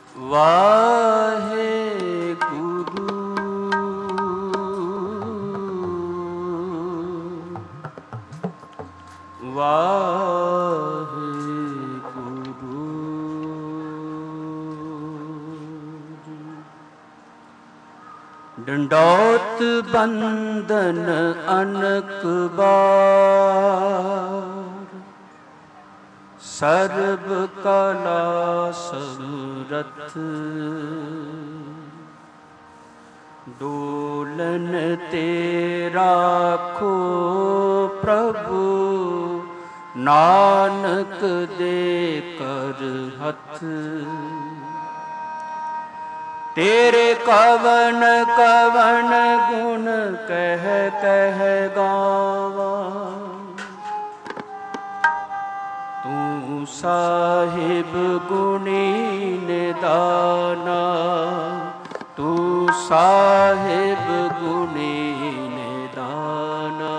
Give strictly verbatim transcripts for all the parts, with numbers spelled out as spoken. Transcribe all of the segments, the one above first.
ਵਾਹਿਗੁਰੂ ਵਾਹਿਗੁਰੂ। ਡੰਡੌਤ ਬੰਦਨ ਅਨਕ ਬਾਰ, ਸਰਬ ਕਲਾ ਸਮਰੱਥ। ਡੋਲਨ ਤੇ ਰਾਖੋ ਪ੍ਰਭੂ, ਨਾਨਕ ਦੇ ਕਰ ਹੱਥ। ਤੇਰੇ ਕਵਨ ਕਵਨ ਗੁਣ ਕਹਿ ਕਹਿ ਗਾਵਾਂ, ਤੂੰ ਸਾਹਿਬ ਗੁਣੀ ਨਿਦਾਨਾ, ਤੂੰ ਸਾਹਿਬ ਗੁਣੀ ਨਿਦਾਨਾ।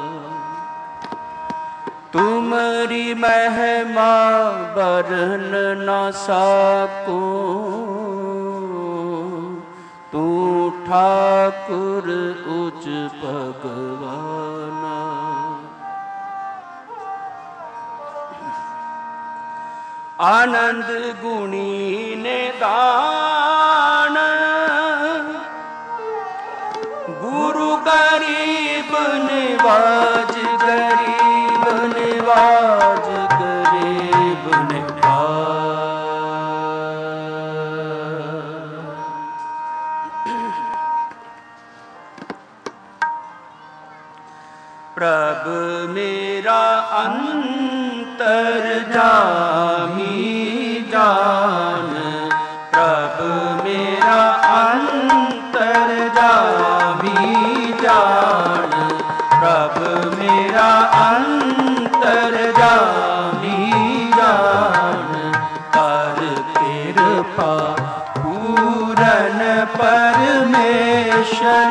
ਤੁਮਰੀ ਮਹਿਮਾ ਬਰਨ ਨਾ ਸਕੂੰ, ਤੂੰ ਠਾਕੁਰ ਉਚ ਭਗਵਾਨਾ। ਆਨੰਦ ਗੁਣੀ ਨਿਦਾਨ, ਗੁਰੂ ਗਰੀਬ ਨਿਵਾਜ, ਗਰੀਬ ਨਿਵਾਜ, ਗਰੀਬ ਨਿਵਾਜ। ਪ੍ਰਭ ਮੇਰਾ ਅੰਤਰਜਾਮੀ ਜਾਨ, ਪ੍ਰਭ ਮੇਰਾ ਅੰਤਰਜਾਮੀ ਜਾਨ, ਪ੍ਰਭ ਮੇਰਾ ਅੰਤਰਜਾਮੀ ਜਾਨ। ਕਰ ਕਿਰਪਾ ਪੂਰਨ ਪਰਮੇਸ਼ਰ,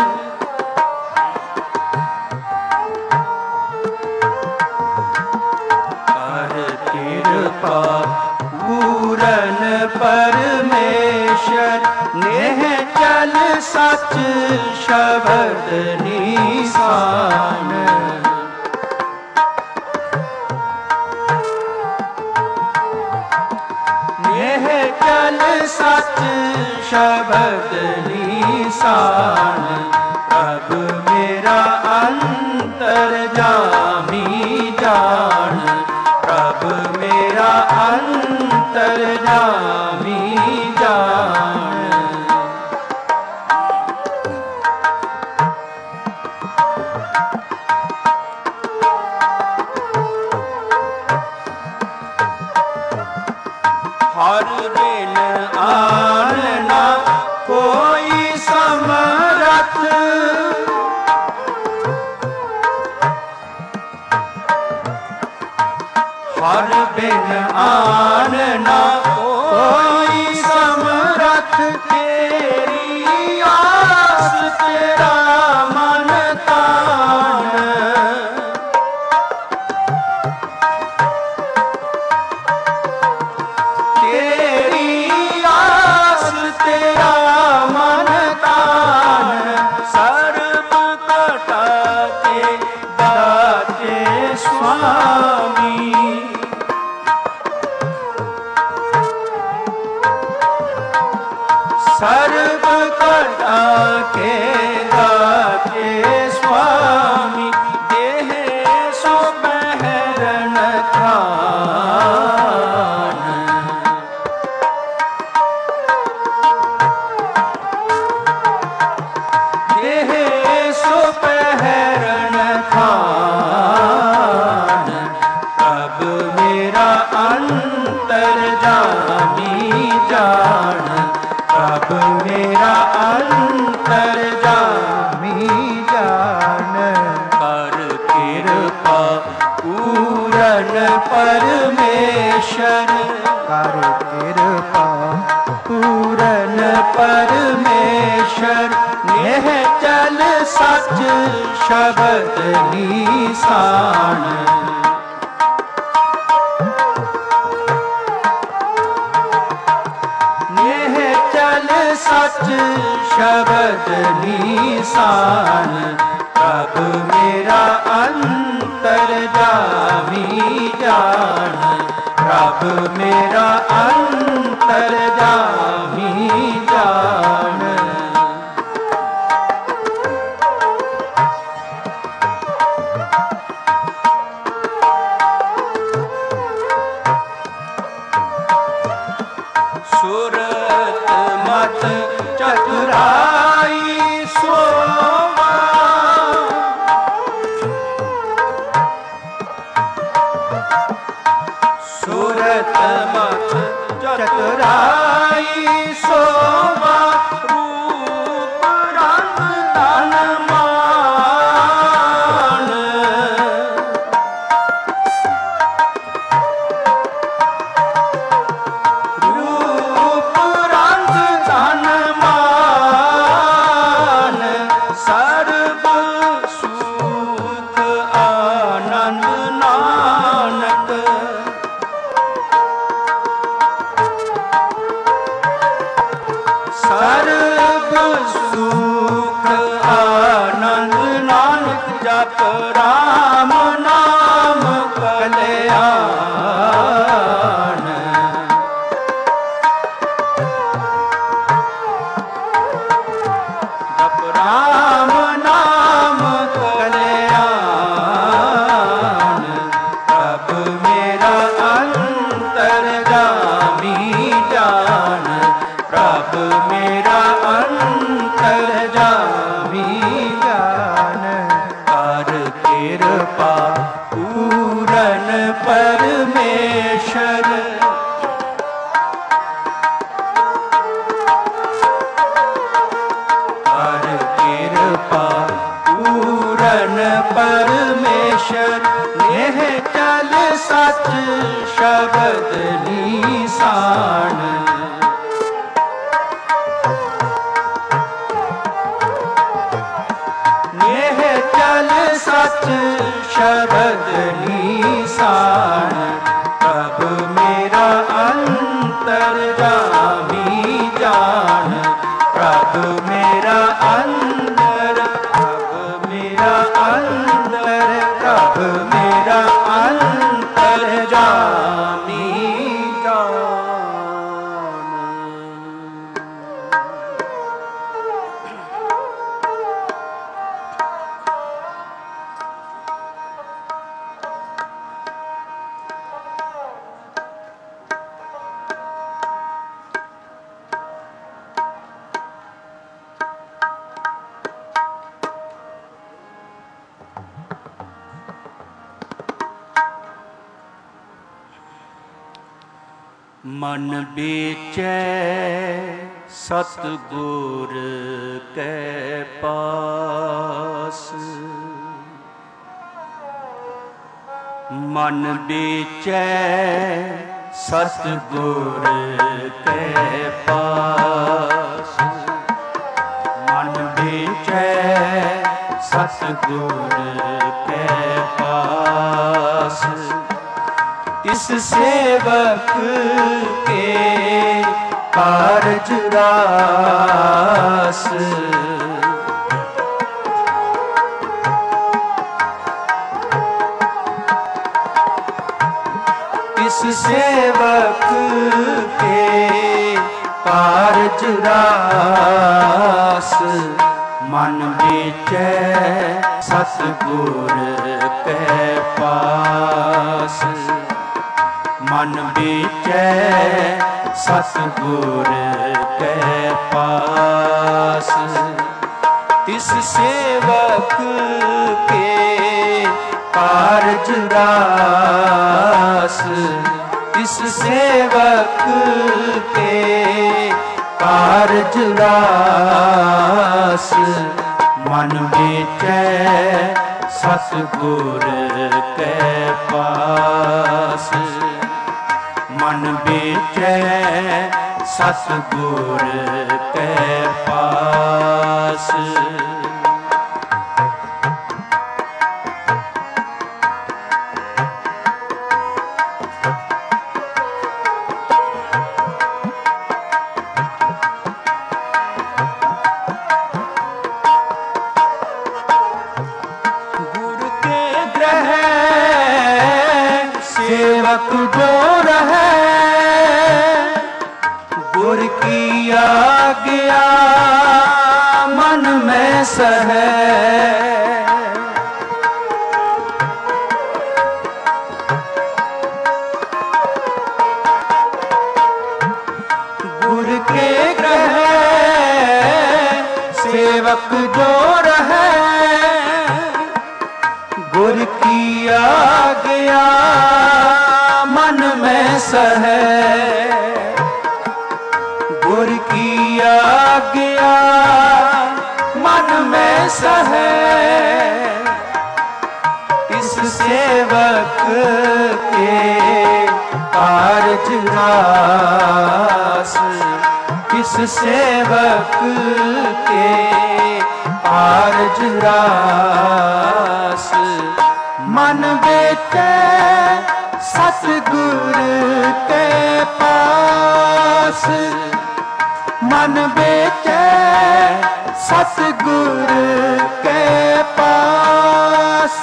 ਪੂਰਨ ਪਰਮੇਸ਼ਰ। ਨੇਹ ਚਲ ਸੱਚ ਸ਼ਬਦ ਨੀਸਾਨ, ਨੇਹ ਚਲ ਸੱਚ ਸ਼ਬਦ ਨੀਸਾਨ। ਪ੍ਰਭ ਮੇਰਾ ਅੰਤਰਜਾਮੀ ਜਾਨ, ਪ੍ਰਭ ਮੇਰਾ ਅੰਤਰਜਾਮੀ ਜਾਨ। ਹਰ ਬਿਨ ਆਨ ਨਾ ਕੋਈ ਸਮਰੱਥ, ਹਰ ਬਿਨ ਆਨ ਨਾ ਕੋਈ ਸਮਰੱਥ। ਤੇਰੀ ਆਸ ਤੇਰਾ ਮਨ ਤਾਨ, ਤੇਰੀ ਆਸ ਤੇਰਾ ਮਨ ਤਾਨ। ਸਰਬ ਘਟਾ ਕੇ ਦਾਤੇ ਸੁਆਮੀ, ਸਰਬ ਘਟਾ ਕੇ ਦਾਤੇ ਸੁਆਮੀ। ਦੇਹ ਸੋ ਬਹਿਰਨ ਖਾਨ, ਦੇਹ ਸੋ ਬਹਿਰਨ ਖਾਨ। ਪ੍ਰਭ ਮੇਰਾ ਅੰਤਰਜਾਮੀ ਜਾਨ, ਪ੍ਰਭ ਮੇਰਾ ਅੰਤਰਜਾਮੀ ਜਾਨ। ਕਰ ਕਿਰਪਾ ਪੂਰਨ ਪਰਮੇਸ਼ਰ, ਕਰ ਕਿਰਪਾ ਪੂਰਨ ਪਰਮੇਸ਼ਰ। ਨੇਹ ਚਲ ਸੱਚ ਸ਼ਬਦ ਨੀਸਾਨ, सच शब्द निशान, प्रभु मेरा अंतर्यामी जान, प्रभु मेरा अंतर्यामी जान। सूरत मत चतुराई सोवा, सूरत मत चतुराई सोवा, रूप रंग तन मान, रूप रंग तन मान, सर्व सुख आनंद नानक, सर्व सुख आनंद नानक, जप राम नाम कल्याण, जप राम नाम कल्याण, प्रभु मेरा अंतर्यामी जान, प्रभु मेरा अंतर्यामी जान। कर कृपा पूरन परमेश्वर, कर कृपा पूरन परमेश्वर, नेह चल सच शब्द निशान, नेह चल सच शब्द निशान, प्रभु मेरा अंतर्यामी जान, प्रभु मेरा अंदर, प्रभु मेरा अंदर, प्रभु मेरा अंतर्यामी जान। मन बेचै सतगुर के पास, मन बेचै सतगुर के पास, मन बेचै सतगुर के पास, इस सेवक के कारज रास, इस सेवक के कारज रास, मन बेचै सतगुर के पास, मन बेचै सतगुर के पास, तिस सेवक के कारज रास, तिस सेवक के कारज रास, मन बेचै सतगुर के पास, मन बेचै सतगुर के पास। गुर की आज्ञा मन में सहे, गुर के ग्रह सेवक जो रहे, गुर की आज्ञा मन में सहे, गुर की आज्ञा मन में सहे। इस सेवक के कारज रास, इस सेवक के कारज रास। मन बेटे सतगुर के पास, मन बेटे सतगुर के पास।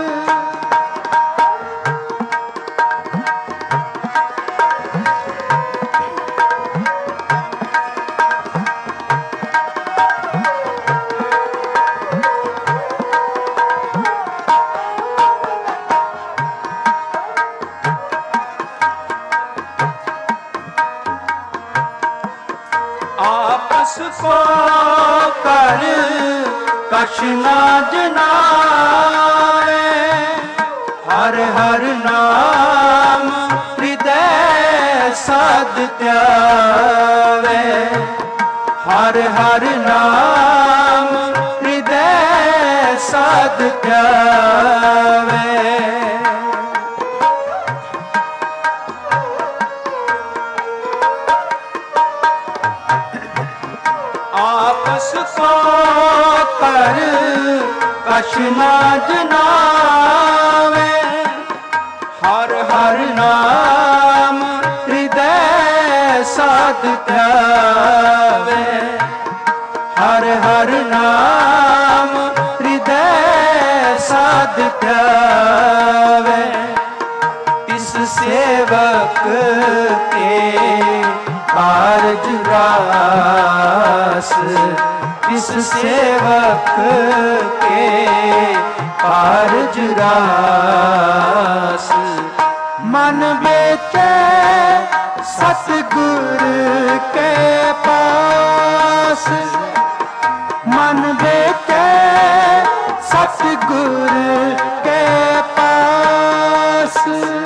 आपस को कर कछ ना जनाए, हर हर नाम हृदय साध त्यावे, हर हर नाम हृदय साध त्यावे। आपस को कर कछ ना जनावे, हर हर नाम हृदय साध त्यावे, हर हर नाम हृदय साध त्यावे। इस सेवक के कारज रास, इस सेवक के कारज रास। मन बेचे सतगुर के पास, मन बेचे सतगुर के पास।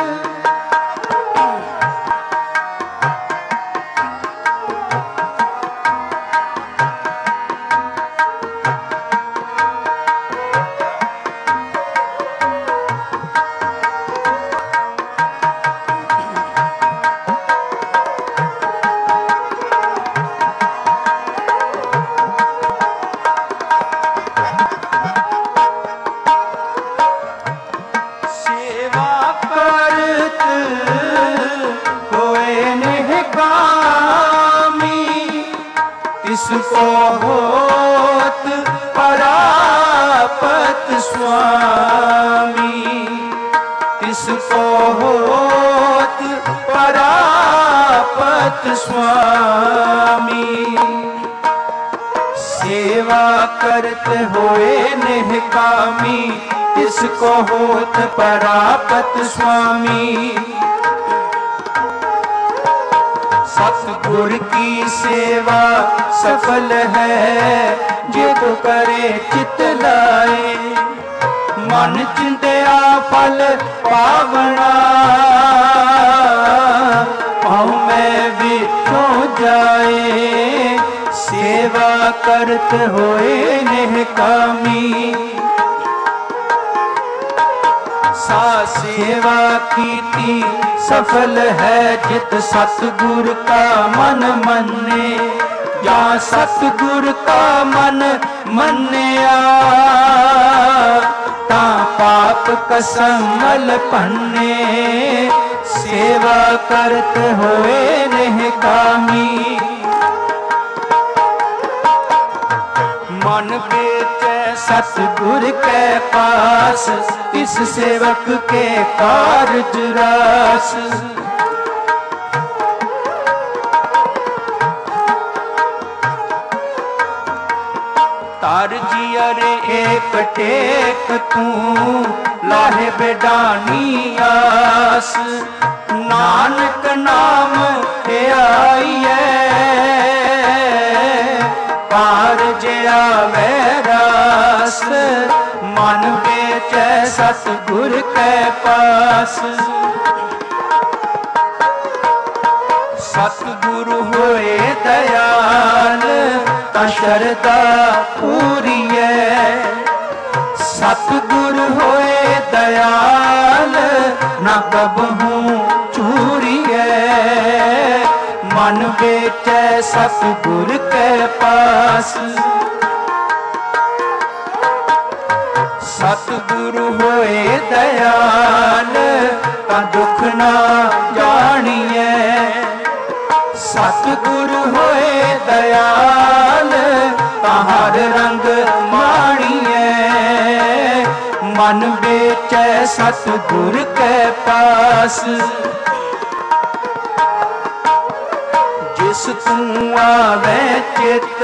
इसको होत परापत स्वामी, इसको होत परापत स्वामी। सेवा करते हुए निहकामी, इसको होत परापत स्वामी। सतगुर की सेवा सफल है जे तो करे चित लाए, मन चिंतया फल पावना, पाँव में बिछो जाए। सेवा करते हुए निहकामी, सा सेवा कीती सफल है जित सतगुर का मन मन्ने। या सतगुर का मन मन्निया, ता पाप कसमल पन्ने। सेवा करते हुए निहकामी, मन बेचे सतगुर के पास। इस सेवक के कारज रास, जी अरे एक टेक तू लाहे बेडानी आस। नानक नाम है आईए पार जे आवे रास। मन बेचै सतगुर के पास। सतगुरु होए दयाल ता शरदा पूरी है। सतगुरु होए दयाल ना कबहू चूरी है। मन बेचै सतगुर के पास। सतगुरु होए दयाल ता दुख ना जानिए। सतगुरु होए दयाल ता हर रंग माणिए। मन बेचै सतगुर के पास। जिस तू आवे चित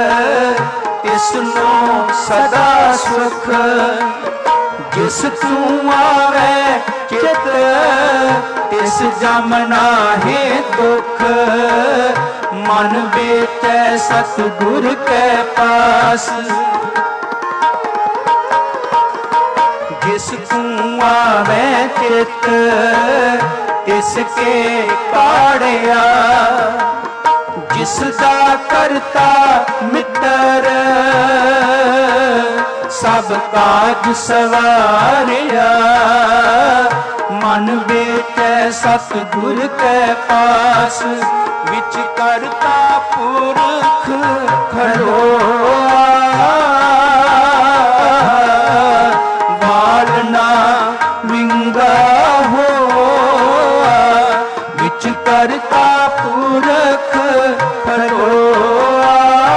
तिसनो सदा सुख। जिस तू आवे चित तिस जम नाहि दुख। मन बेचै सतगुर के पास। जिस तू आवे चित तिसके पाड़िया। जिसदा करता मित्र सब काज सवारिया। मन बेचै सतगुर के पास। विच करता पुरख खड़ोआ। बाल ना विंगा होआ। विच करता पुरख खड़ोआ।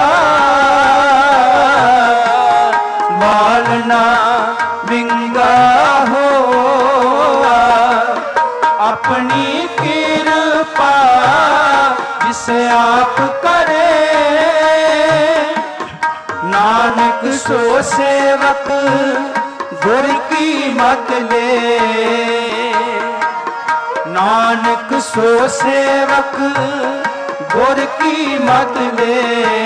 बाल ना विंगा होआ। अपनी कृपा जिस आप करे। नानक सो सेवक गुर की मत ले। नानक सो सेवक गुर की मत ले।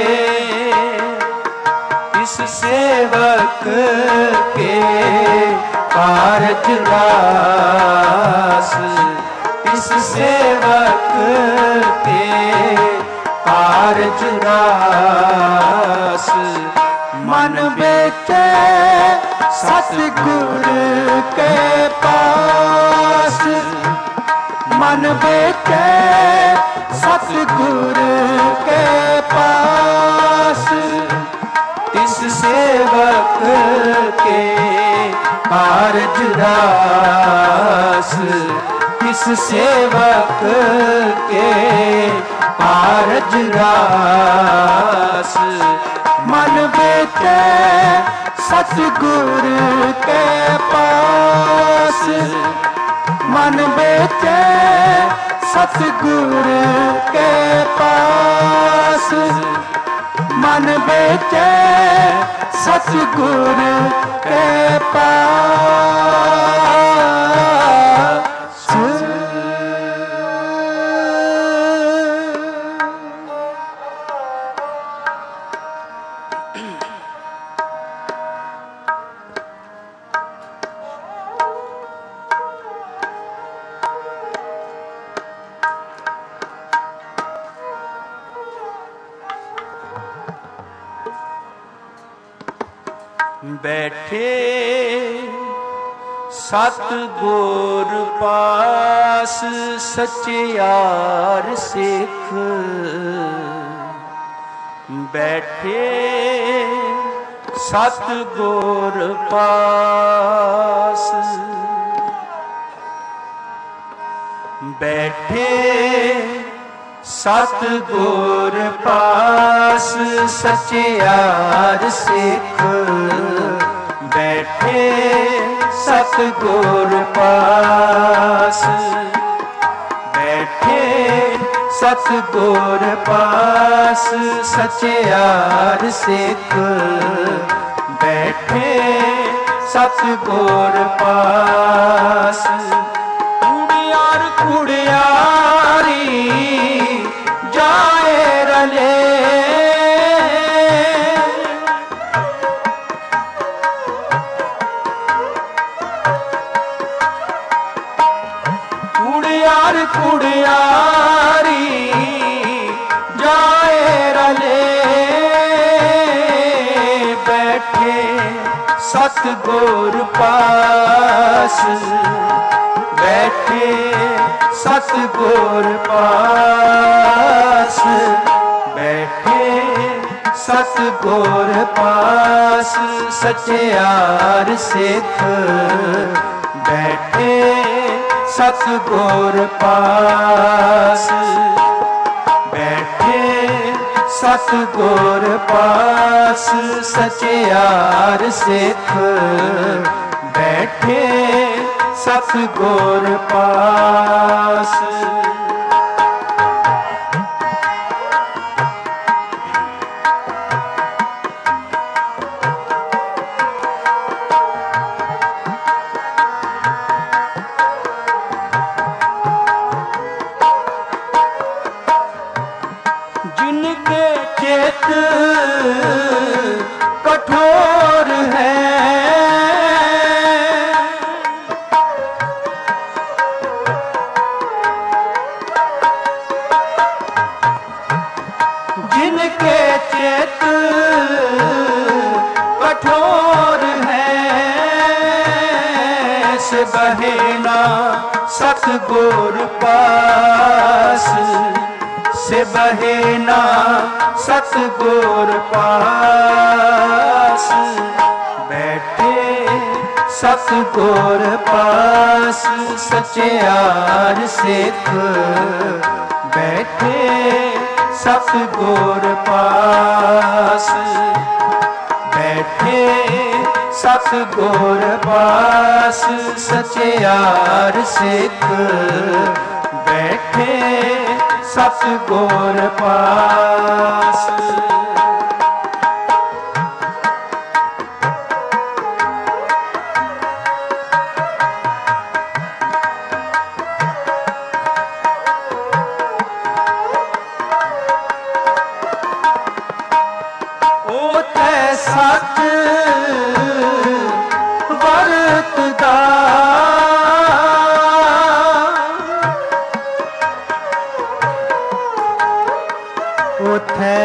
इस सेवक के कारज रास। इस सेवक के कारज रास। मन बेचै सतगुर के पास। मन बेचै सतगुर के पास। इस सेवक के कारज रास। इस सेवक के कारज रास। मन बेचै सतगुर के पास। मन बेचै सतगुर के पास। मन बेचै सतगुर के पास। बैठे सतगुर पास सचियार सिख। बैठे सतगुर पास। बैठे सतगुर पास सचियार सिख। बैठे सतगुर पास। बैठे सतगुर पास सचियार सिख। बैठे सतगुर पास। कुड़ियार कुड़ियारी जाए रले, कुड़ियार कुड़ियारी जाए रले, बैठे सतगुर पास। बैठे सतगुर पास, बैठे सतगुर पास। सचियार सिख बैठे सतगुर पास, बैठे सतगुर पास। सचियार सिख बैठे सतगुर पास। जिनके चित कठोर है, जिनके चित कठोर है, से बहेना सतगुर पास। से बहेना सतगुर पास, बैठे सतगुर पास। सचियार सिख बैठे सतगुर पास, बैठे सतगुर पास। सचियार सिख बैठे सतगुर पास। ओथे सच वरतदा, ओथे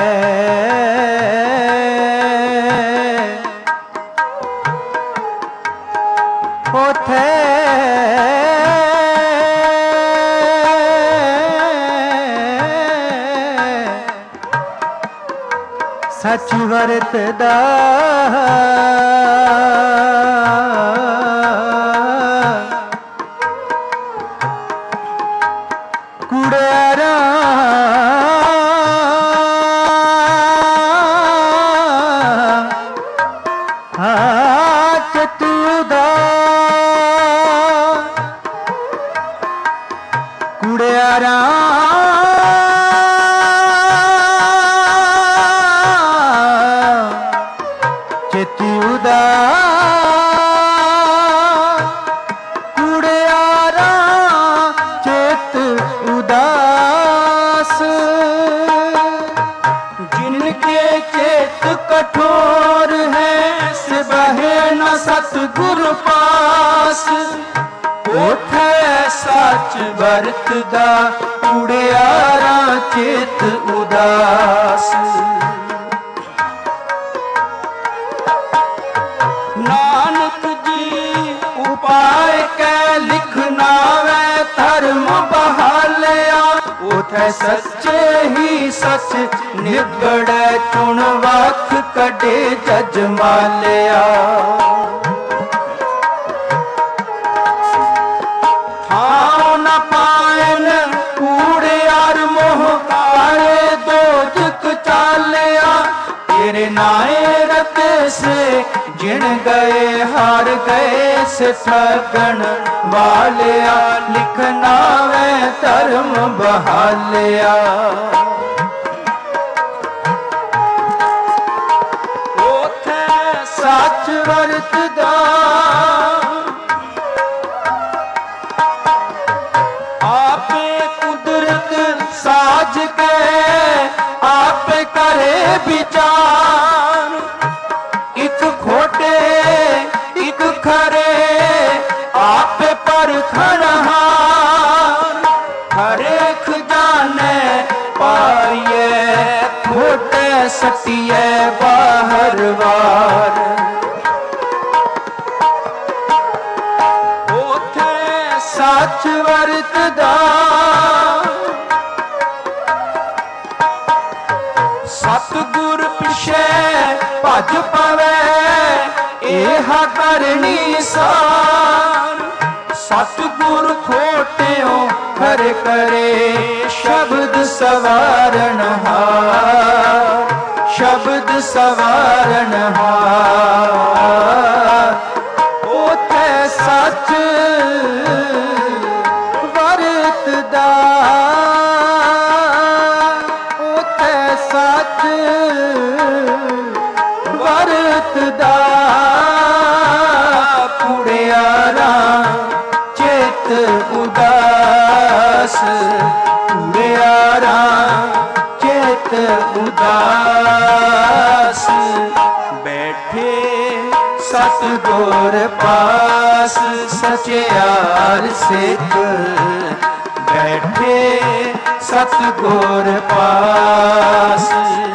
ओथे सच वरतदा। कुड़ियारा चतुदा, कुड़ियारा चतुदा, कुड़ियारा चित उदास। जिनके चित कठोर है, से बहे न सतगुर पास। ओठे सच वरतदा, कुड़ियारा चित उदास। नानक जी उपाय कै लिखना वै धर्म बहालिया। उठे सच्चे ही सच निबड़े, चुन वख कटे जज मालिया। ठाव न पायन कूड़ियार मोह काले, दो जुग चालिया। तेरे नाए रते से जिन गए हार गए, से ठगन वालिया। लिखना वै धर्म बहालिया। ओथे ਵਰਤਦਾ ਆਪੇ ਕੁਦਰਤ ਸਾਜ ਕੇ ਆਪੇ ਕਰੇ ਵਿਚਾਰ ਇੱਕ ਖੋਟੇ ਇੱਕ ਖਰੇ ਆਪੇ ਪਰਖਣਹਾਰ ਹਰੇਕ ਜਾਣੇ ਪਾਈਏ ਖੋਟੇ ਸਟੀਏ ਬਾਹਰ ਵਾਰ ਉਥੇ ਸੱਚ ਵਰਤਦਾ ਸਤਿਗੁਰ ਪਿਛੇ ਭਜ ਪਵੇ ਇਹ ਕਰਨੀ ਸਾਰ ਸਤਿਗੁਰ ਖੋਟਿਓ ਹਰ ਕਰੇ ਸ਼ਬਦ ਸਵਾਰਨ ਹਾਰ ਸ਼ਬਦ ਸਵਾਰਨ ਹਾਰ ਉਥੇ ਸੱਚ ਵਰਤਦਾ ਉਥੇ ਸੱਚ ਵਰਤਦਾ ਕੁੜਿਆਰਾ ਚਿਤ ਉਦਾਸ ਕੁੜਿਆਰਾ ਚਿਤ ਉਦਾਸ ਬੈਠੇ ਸਤਿਗੁਰ ਪਾਸ ਸਚਿਆਰ ਸਿੱਖ ਬੈਠੇ ਸਤਿਗੁਰ ਪਾਸ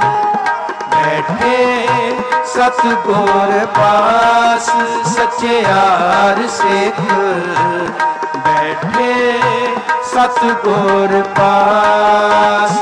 ਬੈਠੇ ਸਤਿਗੁਰ ਪਾਸ ਸਚਿਆਰ ਸਿੱਖ ਬੈਠੇ ਸਤਿਗੁਰ ਪਾਸ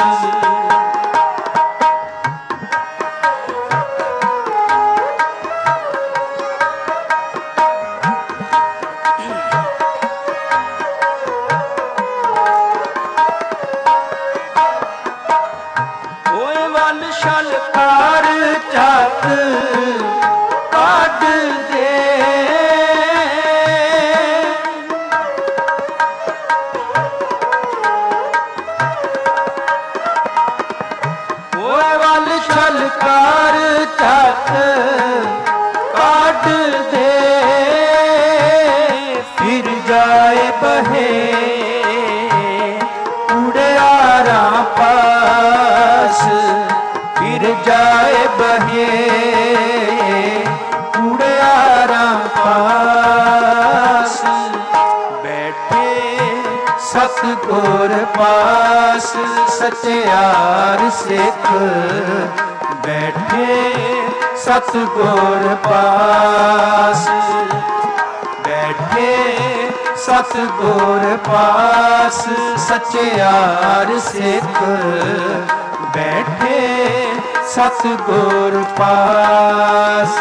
ਓਏ ਵੱਲ ਛਲਕਾਰ ਚੱਕ ਕੱਢ ਦੇ ਓਏ ਵੱਲ ਛਲਕਾਰ ਚੱਕ ਕੱਢ ਦੇ ਫਿਰ ਜਾਏ ਬਹੇ ਉੜਿਆਰਾਂ ਪਾਸ ਫਿਰ ਜਾਏ ਬਹੇ ਉੜਿਆਰਾਂ ਪਾਸ ਬੈਠੇ ਸਤਿਗੁਰ ਪਾਸ ਸਚਿਆਰ ਸਿੱਖ ਬੈਠੇ ਸਤਿਗੁਰ ਪਾਸ ਬੈਠੇ ਸਤਿਗੁਰ ਪਾਸ ਸਚਿਆਰ ਸਿੱਖ ਬੈਠੇ ਸਤਿਗੁਰ ਪਾਸ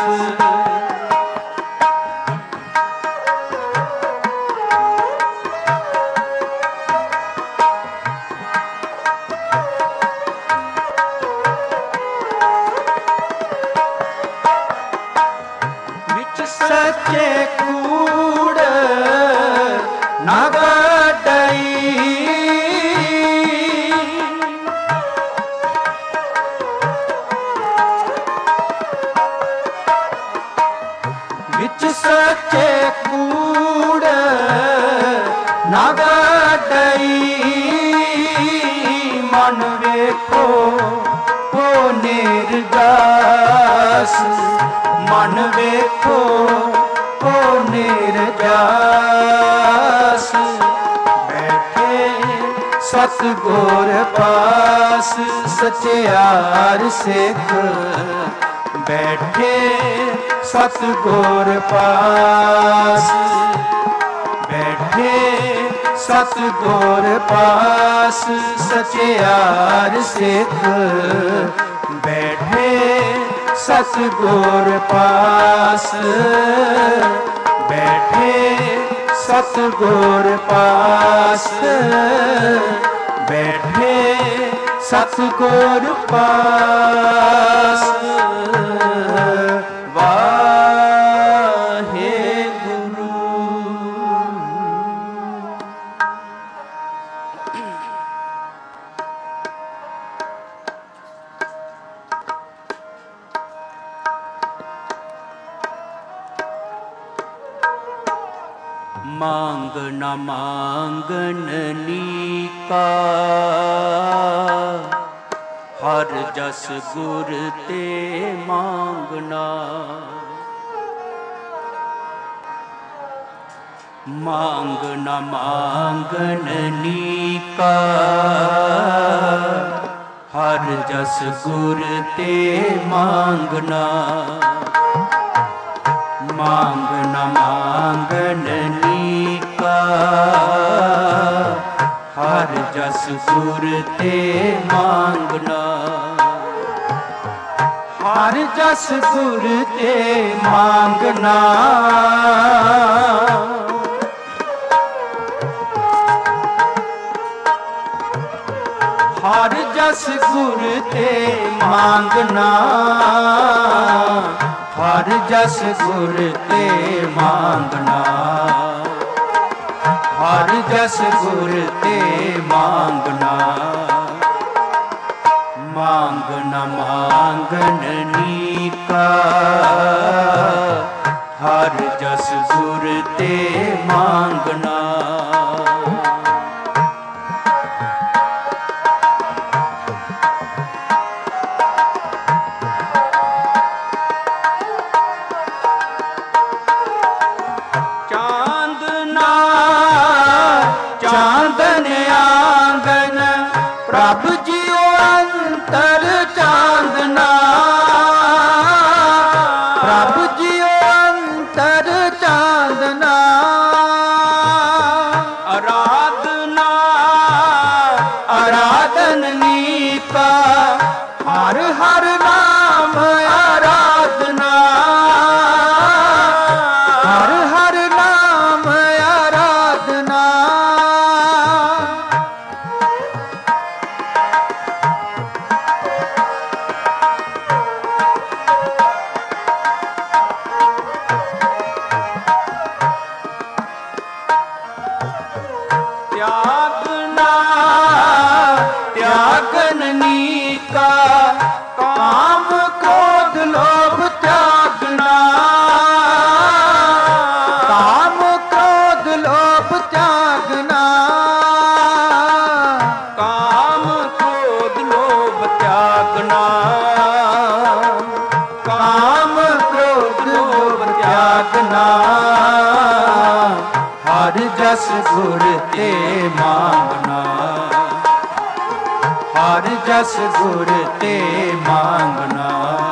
ਵਿੱਚ ਸੱਚੇ ਕੂੜ ਨਾ ਗੱਡਈ ਵਿੱਚ ਸੱਚੇ ਕੂੜ ਨਾ ਗੱਡਈ ਮਨ ਵੇਖੋ ਹੋ ਨਿਰਦਾਸ ਮਨ ਵੇਖੋ ਹੋ ਨਿਰਦਾਸ ਬੈਠੇ ਸਤਿਗੁਰ ਪਾਸ ਸਚਿਆਰ ਸਿੱਖ ਬੈਠੇ ਸਤਿਗੁਰ ਪਾਸ ਬੈਠੇ ਸਤਿਗੁਰ ਪਾਸ ਸਚਿਆਰ ਸਿੱਖ ਬੈਠੇ ਸਤਿਗੁਰ ਪਾਸ ਬੈਠੇ ਸਤਿਗੁਰ ਪਾਸ ਬੈਠੇ ਸਤਿਗੁਰ ਪਾਸ ਵਾਹਿਗੁਰੂ। मांग न मांगन नीका, हर जस गुर ते मांगना। मांग न मांगन नीका, हर जस गुर ते मांगना। मांग न मांगन नीका, हर जस गुर ते मांगना। हर जस गुर ते मांगना। हर जस गुर ते मांगना। हर जस गुर ते मांगना। हर जस गुर ते मांगना। मांग न मांगन नीका, हर जस गुर ते मांगना। चांदन आंगन प्रभु जियो अंतर चांदना। प्रभु जियो अंतर चांदना। आराधना आराधनी का, हर हर नाम आराधना। हर हर नाम आराधना। त्यागना त्यागन नीका, काम क्रोध लोभ त्यागना। काम क्रोध लोभ त्यागना। काम क्रोध लोभ त्यागना। काम क्रोध लोभ त्यागना। हर जस गुर ते मांगना। हर जस गुर ते मांगना।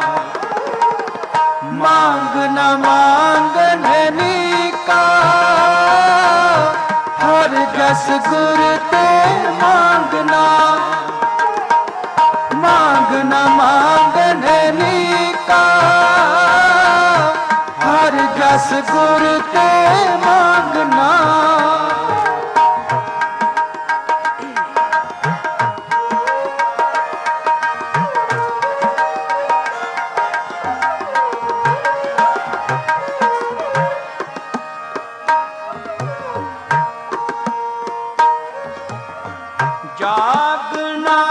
मांग न मांगन नीका, हर जस गुर ते मांगना। मांग न मांगन नीका, हर जस गुर ते मांगना। जागना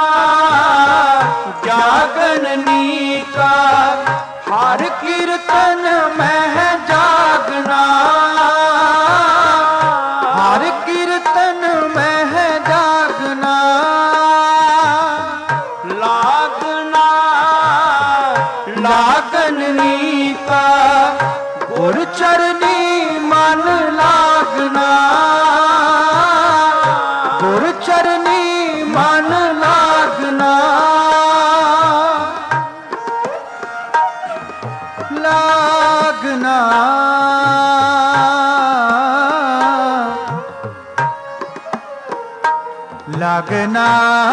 जागन नीका, हर कीर्तन में जागना। हर कीर्तन में जागना। लागना लागन नीका, गुर चरनी मन लागना। गुर चरनी मन लागना। लागना लागना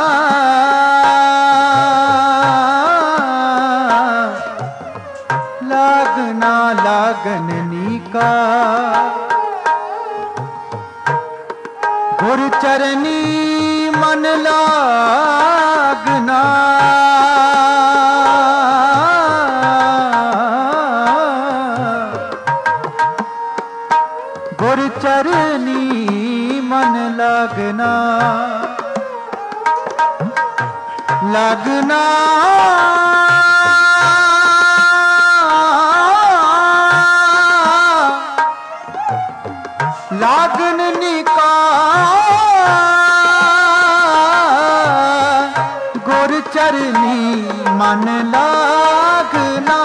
लागना लागन नीका, गुर चरनी मन लागना। गुर चरनी मन लागना। लागना लाग गुर चरनी मन लागना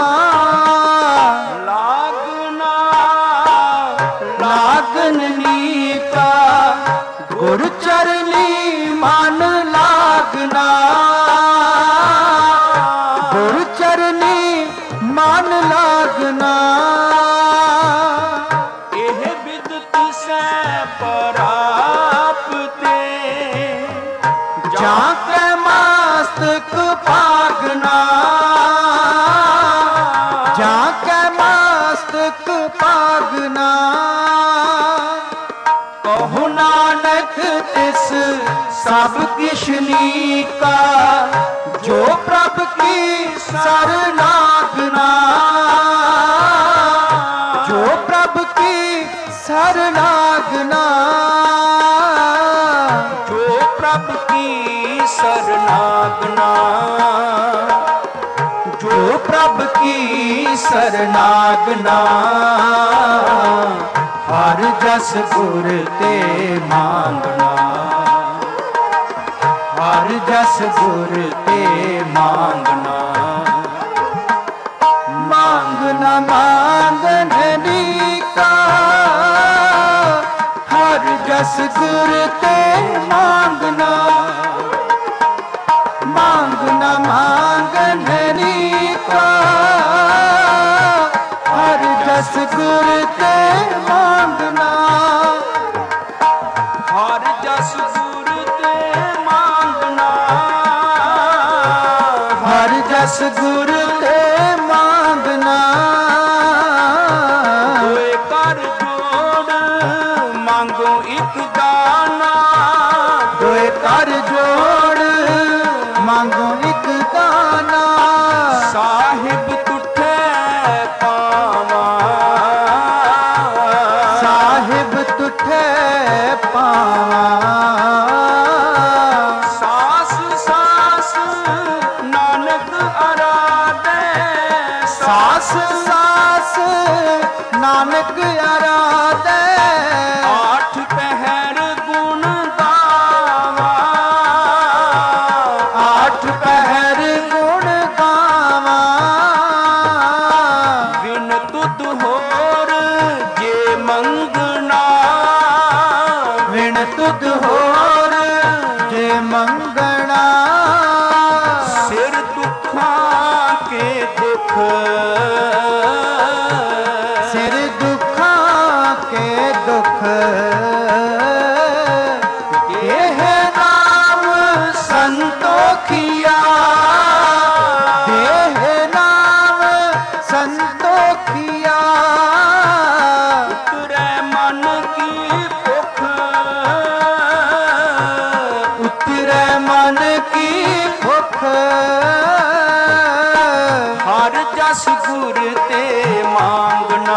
लागना लागनी का गुर चरनी मन लागना गुर चरनी मन लागना एह विदत सै परापते जाके मस्तक पागना जाके मस्तक पागना कहु नानक तिस सब किशनी का जो प्रभ की सरनागना जो प्रभ की सरनागना जो प्रभ की सरनागना जो प्रभ की सरनागना हर जस गुर ते मांगना हर जस गुर ते मांगना मांगना मांगनी का हर जस गुर ते मांगना मांगना मांगनी का हर जस गुर ते मांगना हर जस गुर ते मांगना हर जस गुर ते मांगना दोए कर जोड़ मांगो एक दाना दोए कर जोड़ मांगो एक दाना साहिब तुठे पावा साहिब तुठे पावा सास सास नानक आराधे सास सास नानक आराधे आठ पहर गुण गावा आठ पहर गुण गावा बिन तुद होर जे मंगना विण तुद होर जे मंगना सिर दुखां के दुख सिर दुखा के दुख देह नाम संतोखिया देह नाम संतोखिया उतरे मन की भुख उतरे मन की भुख हर जस गुर ते मांगना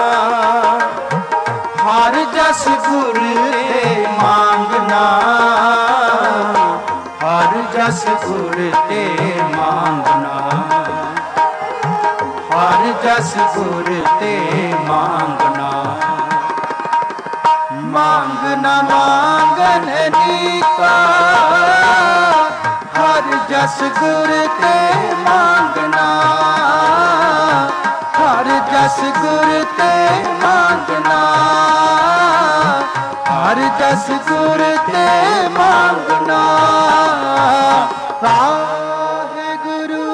हर जस गुर ते मांगना हर जस गुर ते मांगना हर जस गुर ते मांगना मांगना मांगनी का हर जस गुर ते मांगना हर जस गुर ते मांगना हर जस गुर ते मांगना वाहेगुरु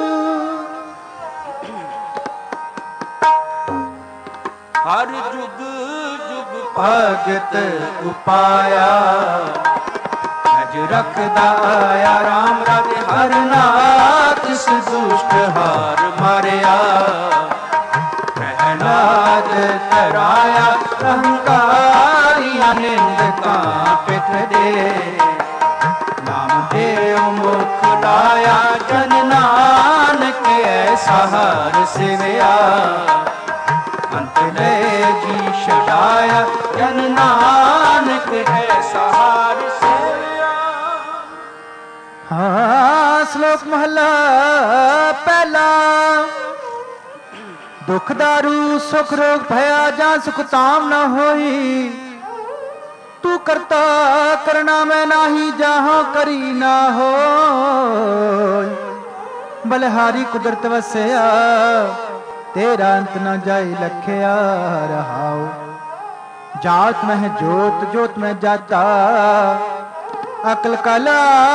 हर जुग जुग भगत उपाया अज रखदा आया राम राजे हर नाथ दुष्ट हार मारिया प्रहलाद तराया अहंकारिया निंदका पिठ दे नाम देव मुख लाया जन नानक ऐसा हार सिवया अंत ले जी छड़ाया जन नानक ऐसा हार सिवया। हाँ श्लोक महला पहला दुख दारू सुख रोग भया जा सुख ताम न होई तू करता करना मैं नाही जहाँ करी ना हो। बलिहारी कुदरत वसया तेरा अंत न जाई लखया रहाओ। जात में है जोत जोत में जाता अकल कला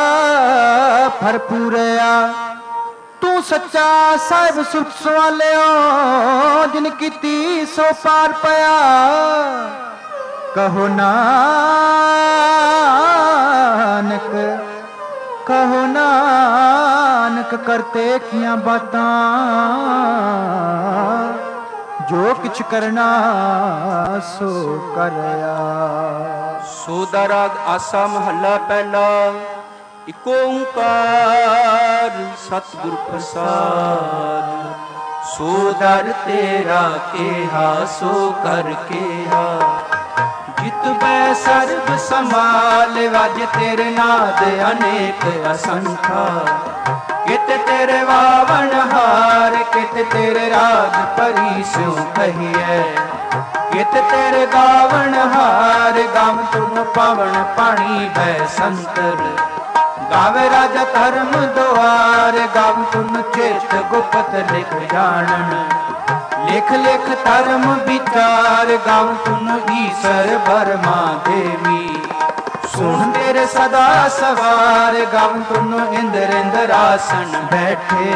भरपूरया। तू सच्चा साहिब सुख सवालियो जिन कीती सो पार पया। कहो नानक कहो नानक करते किया बातां जो किछ करना सो करया। ਸੋਦਾ ਰਾਗ ਆਸਾ ਮਹੱਲਾ ਪਹਿਲਾ। ਇਕ ਓੰਕਾਰ ਸਤਿਗੁਰ ਪ੍ਰਸਾਦ। ਸੋ ਦਰ ਤੇਰਾ ਕੇਹਾ ਸੋ ਕਰ ਕੇਹਾ। ਜਿਤ ਬੈ ਸਰਬ ਸੰਭਾਲ ਵਜ ਤੇਰੇ ਨਾਦ ਅਨੇਕ ਅਸੰਖਾ। ਕਿਤ ਤੇਰੇ ਵਾਵਣ ਹਾਰ ਕਿਤ ਤੇਰੇ ਰਾਗ ਪਰੀ ਸਿਉ ਕਹੀਐ। ਕਿਤ ਤੇਰੇ ਗਾਵਣ ਹਾਰ ਗਮ ਤੁਮ ਪਾਵਨ ਪਾਣੀ ਬੈ ਸੰਤਰ। ਗਾਵੇ ਰਾਜਾ ਧਰਮ ਦੁਆਰ ਗਮ ਤੁਮ ਚੇਤ ਗੁਪਤ ਲਿਖ ਜਾਣਨ। ਲਿਖ ਲਿਖ ਧਰਮ ਵਿਚਾਰ ਗਮ ਤੁਮ ਈਸ਼ਰ ਬਰਮਾ ਦੇਵੀ। ਸੁਣ ਤੇਰੇ ਸਦਾ ਸਵਾਰ ਗਮ ਤੁਮ ਇੰਦਰ ਇੰਦਰਾਸਨ ਬੈਠੇ।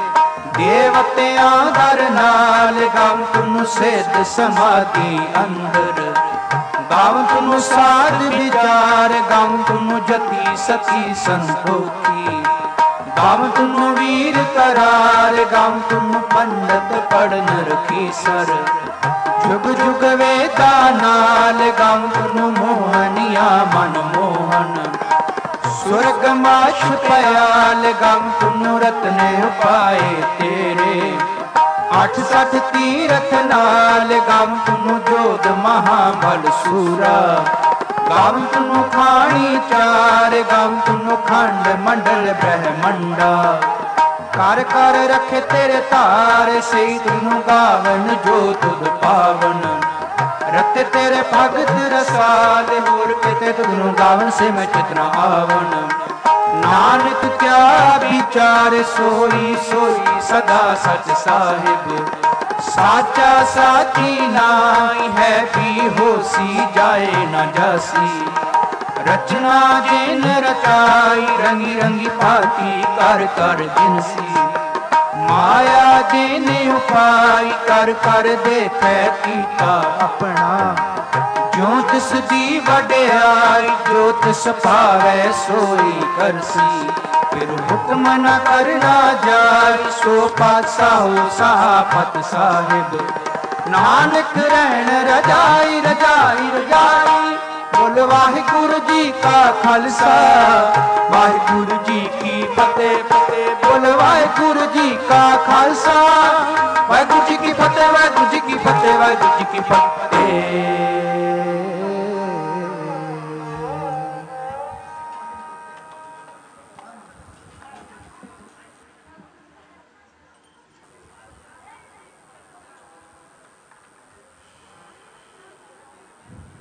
ਦੇਵਤਿਆਂ ਦਰ ਨਾਲ ਗਮ ਤੁਮ ਸਿੱਧ ਸਮਾਧੀ ਅੰਦਰ। ਗਮ ਤੁਮ ਸਾਧ ਵਿਚਾਰ ਗਮ ਤੁਮ ਜਤੀ ਸਤੀ ਸੰਤੋਖੀ। ਗਮ ਤੁਮ ਵੀਰ ਕਰਾਰ ਗਮ ਤੁਮ ਪੰਡਤ ਪੜਨ ਰਖੀ ਸਰ। ਜੁਗ ਜੁਗ ਵੇਦਾ ਨਾਲ ਗਮ ਤੁਮ ਮੋਹਨੀਆ ਮਨ ਮੋਹਨ। ਸੁਰਗ ਮਾਛ ਪਿਆਲ ਗਮ ਤੁਮ ਰਤਨੇ ਉਪਾਏ ਤੇਰੇ। ਅੱਠ ਸੱਠ ਤੀਰਥ ਨਾਲ ਗਮ ਤੁਮ ਜੋਧ ਮਹਾਬਲ ਸੂਰਾ। ਗਮ ਤੁਮ ਖਾਣੀ ਚਾਰ ਗਮ ਤੁਮ ਖੰਡ ਮੰਡਲ ਬ੍ਰਹਮੰਡਾ। ਕਰ ਕਰ ਰਖੇ ਤੇਰੇ ਧਾਰ ਸਹੀ ਤੈਨੂੰ ਗਾਵਨ ਜੋ ਤੁਧ ਪਾਵਨ। ਰਤੇ ਤੇਰੇ ਭਗਤ ਰਸਾਲ ਹੋਰ ਕਿਤੇ ਤੁਧਨੂੰ ਗਾਵਨ ਸੇ ਮੈਂ ਚਿਤਨਾ ਆਵਨ। ਨਾਨਕ ਕਿਆ ਵਿਚਾਰ ਸੋਈ ਸੋਈ ਸਦਾ ਸਚ ਸਾਹਿਬ। ਸਾਚਾ ਸਾਚੀ ਨਾਈ ਹੈ ਵੀ ਹੋਸੀ ਜਾਏ ਨਾ ਜਾਸੀ। ਰਚਨਾ ਜਿਨ ਰਚਾਈ ਰੰਗੀ ਰੰਗੀ ਭਾਤੀ ਕਰ ਕਰ ਜਿਨਸੀ। ਮਾਇਆ ਜਿਨ ਉਪਾਈ ਕਰ ਕਰ ਦੇਖੈ ਕੀਤਾ ਆਪਣਾ। ਜੋ ਤਿਸ ਦੀ ਵਡਿਆਈ ਜੋ ਤਿਸ ਭਾਵੈ ਸੋਈ ਕਰਸੀ। ਫਿਰ ਹੁਕਮ ਨ ਕਰਨਾ ਜਾਈ ਸੋ ਪਾਤਸ਼ਾਹੋ ਸਾਹਪਤ ਸਾਹਿਬ। ਨਾਨਕ ਰਹਿਣ ਰਜਾਈ ਰਜਾਈ ਰਜਾਈ। ਬੋਲ ਵਾਹਿਗੁਰੂ ਜੀ ਕਾ ਖਾਲਸਾ ਵਾਹਿਗੁਰੂ ਜੀ ਕੀ ਫਤਿਹ ਫਤਿਹ। ਬੋਲ ਵਾਹਿਗੁਰੂ ਜੀ ਕਾ ਖਾਲਸਾ ਵਾਹਿਗੁਰੂ ਜੀ ਕੀ ਫਤਿਹ ਵਾਹਿਗੁਰੂ ਜੀ ਕੀ ਫਤਿਹ ਵਾਹਿਗੁਰੂ ਜੀ ਕੀ ਫਤਿਹ।